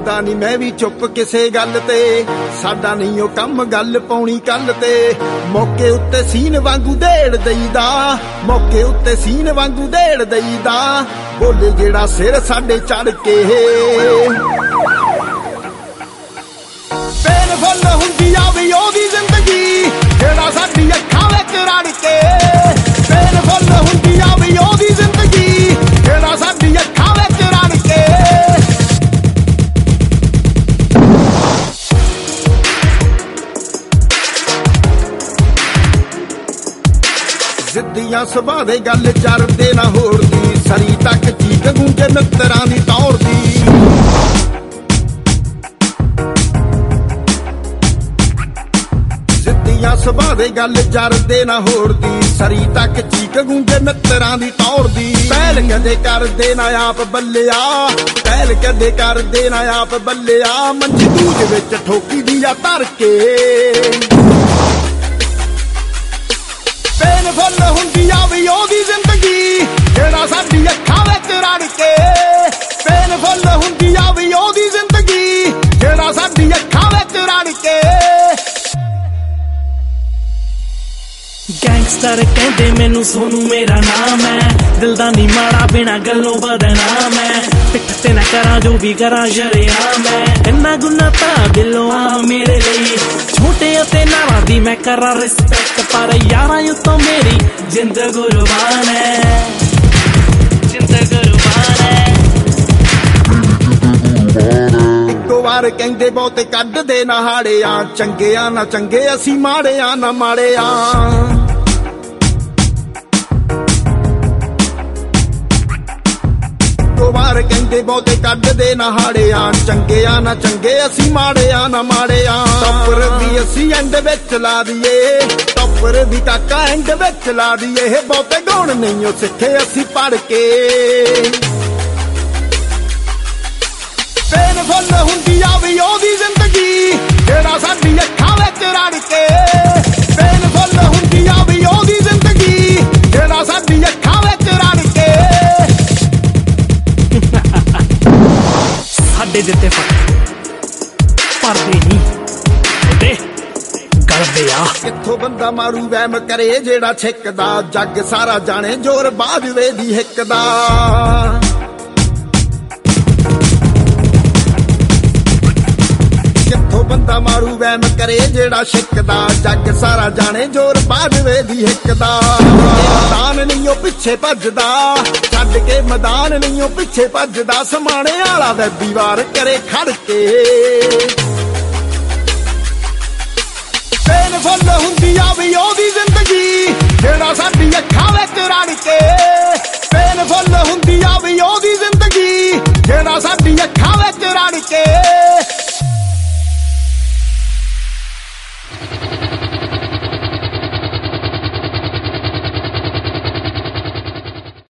ਬੋਲਦਾ ਨਹੀਂ ਮੈਂ ਵੀ ਚੁੱਪ ਕਿਸੇ ਗੱਲ ਤੇ, ਸਾਡਾ ਨਹੀਂ ਉਹ ਕੰਮ ਗੱਲ ਪਾਉਣੀ ਕੱਲ ਤੇ। ਮੌਕੇ ਉੱਤੇ ਸੀਨ ਵਾਂਗੂ ਢੇੜ ਦਈਦਾ, ਮੌਕੇ ਉੱਤੇ ਸੀਨ ਵਾਂਗੂ ਢੇੜ ਦਈਦਾ, ਬੋਲੇ ਜਿਹੜਾ ਸਿਰ ਸਾਡੇ ਚੜ ਕੇ। ਬੇਨਫੁੱਲ ਹੁੰਦੀ ਆ ਵੀ ਉਹਦੀ ਜ਼ਿੰਦਗੀ ਜਿਹੜਾ ਸਾਡੀ ਅੱਖਾਂ ਵਿੱਚ ਰੜ ਕੇ। ਬੇਨਫੁੱਲ ਹੁੰਦੀ ਆ ਵੀ ਉਹਦੀ ਜ਼ਿੰਦਗੀ ਜਿਹੜਾ ਸਾਡੀ ਅੱਖਾਂ ਵਿੱਚ ਰੜ ਕੇ। ਜ਼ਿੱਦੀਆਂ ਸੁਭਾਅ ਦੇ ਗੱਲ ਚਰਦੇ ਨਾ ਹੋਰ ਦੀ, ਸਰੀ ਤੱਕ ਚੀਕ ਗੂੰਜੇ ਮਿੱਤਰਾਂ ਦੀ ਤੌਰ ਦੀ। ਜ਼ਿੱਦੀਆਂ ਸੁਭਾਅ ਦੇ ਗੱਲ ਚਰਦੇ ਨਾ ਹੋਰ ਦੀ, ਸਰੀ ਤੱਕ ਚੀਕ ਗੂੰਜੇ ਮਿੱਤਰਾਂ ਦੀ ਤੌਰ ਦੀ। ਪਹਿਲ ਕਦੇ ਕਰਦੇ ਨਾ ਆਪ ਬੱਲਿਆ, ਪਹਿਲ ਕਦੇ ਕਰਦੇ ਨਾ ਆਪ ਬੱਲਿਆ, ਮੰਜੀ ਦੂਜ ਵਿੱਚ ਠੋਕੀ ਦੀ ਆ ਧਰ ਕੇ। ਬੇਨਫੁੱਲ ਹੁੰਦੀ ਆ ਵੀ ਉਹਦੀ ਜ਼ਿੰਦਗੀ ਜਿਹੜਾ ਸਾਡੀ ਅੱਖਾਂ ਵਿੱਚ ਰੜ ਕੇ। ਬੇਨਫੁੱਲ ਹੁੰਦੀ ਆ ਵੀ ਉਹਦੀ ਜ਼ਿੰਦਗੀ ਜਿਹੜਾ ਸਾਡੀ ਅੱਖਾਂ ਵਿੱਚ ਰੜ ਕੇ। ਗੈਂਗਸਟਰ ਕਹਿੰਦੇ ਮੈਨੂੰ ਸੋਨੂ ਮੇਰਾ ਨਾਮ ਹੈ, ਦਿਲ ਦਾ ਨੀ ਮਾੜਾ ਬਿਨਾ ਗੱਲੋਂ ਬਦਨਾਮ ਹੈ। ਪਿੱਠ ਤੇ ਨਾ ਕਰਾਂ ਜੋ ਵੀ ਕਰਾਂ ਸ਼ਰੇਆਮ ਹੈ, ਇੰਨਾ ਗੁਨਾਹ ਤਾਂ ਦਿਲੋਂ ਆ ਮੇਰੇ ਲਈ। ਛੋਟੇ ਅਤੇ ਨਾਰਾਂ ਦੀ ਮੈਂ ਕਰਾਂ ਰਿਸਪੈਕਟ, ਪਰ ਯਾਰਾਂ ਉੱਤੋਂ ਮੇਰੀ ਜਿੰਦ ਕੁਰਬਾਨ ਹੈ, ਜਿੰਦ ਕੁਰਬਾਨ ਹੈ। ਇੱਕੋ ਵਾਰ ਕਹਿੰਦੇ ਬਹੁਤੇ ਕੱਢਦੇ ਨਾ ਹਾੜਿਆਂ, ਚੰਗਿਆਂ ਨਾ ਚੰਗੇ ਅਸੀਂ ਮਾੜਿਆਂ ਨਾ ਮਾੜਿਆਂ। ਵਾਰ ਕਹਿੰਦੇ ਬਹੁਤੇ ਕੱਢਦੇ ਨਾ ਹਾੜਿਆਂ, ਚੰਗਿਆਂ ਨਾ ਚੰਗੇ ਅਸੀਂ ਮਾੜਿਆਂ ਨਾ ਮਾੜਿਆਂ। ਟੱਪਰ ਵੀ ਅਸੀਂ ਐਂਡ ਵਿੱਚ ਲਾ ਦਈਏ, ਟੱਪਰ ਵੀ ਕਾਕਾ ਐਂਡ ਵਿੱਚ ਲਾ ਦਈਏ। ਬਹੁਤੇ ਗੁਣ ਨਹੀਂ ਉਹ ਸਿੱਖੇ ਅਸੀਂ ਪੜ ਕੇ। ਬੇਨਫੁੱਲ ਹੁੰਦੀ ਆ ਵੀ ਉਹਦੀ ਜ਼ਿੰਦਗੀ ਜਿਹੜਾ ਸਾਡੀ ਅੱਖਾਂ ਵਿੱਚ ਰੜ ਕੇ। ਬੇਨਫੁੱਲ ਹੁੰਦੀ ਆ ਵੀ ਉਹਦੀ ਜ਼ਿੰਦਗੀ ਜਿਹੜਾ ਸਾਡੀ ਅੱਖਾਂ ਵਿੱਚ ਰੜ ਕੇ। ਸਾਡੇ ਦਿੱਤੇ ਪਰਦੇ ਨਹੀਂ ਉਹਦੇ ਗਲਦੇ ਆ। ਕਿੱਥੋਂ ਬੰਦਾ ਮਾਰੂ ਵਹਿਮ ਕਰੇ ਜਿਹੜਾ ਛਿੱਕਦਾ, ਜੱਗ ਸਾਰਾ ਜਾਣੇ ਜ਼ੋਰ ਬਾਜਵੇ ਦੀ ਹਿੱਕ ਦਾ। ਕਿੱਥੋਂ ਬੰਦਾ ਮਾਰੂ ਵਹਿਮ ਕਰੇ ਜਿਹੜਾ ਛਿੱਕਦਾ, ਜੱਗ ਸਾਰਾ ਜਾਣੇ ਜ਼ੋਰ ਬਾਜਵੇ ਦੀ ਹਿੱਕ ਦਾ। ਮੈਦਾਨ ਨਹੀਂ ਉਹ ਪਿੱਛੇ ਭੱਜਦਾ, ਛੱਡ ਕੇ ਮੈਦਾਨ ਨਹੀਂ ਉਹ ਪਿੱਛੇ ਭੱਜਦਾ, ਸਮਾਣੇ ਵਾਲਾ ਵੈਬੀ ਵਾਰ ਕਰੇ ਖੜ ਕੇ। ਬੇਨਫੁੱਲ ਹੁੰਦੀ ਆ ਵੀ ਉਹਦੀ ਜ਼ਿੰਦਗੀ ਜਿਹੜਾ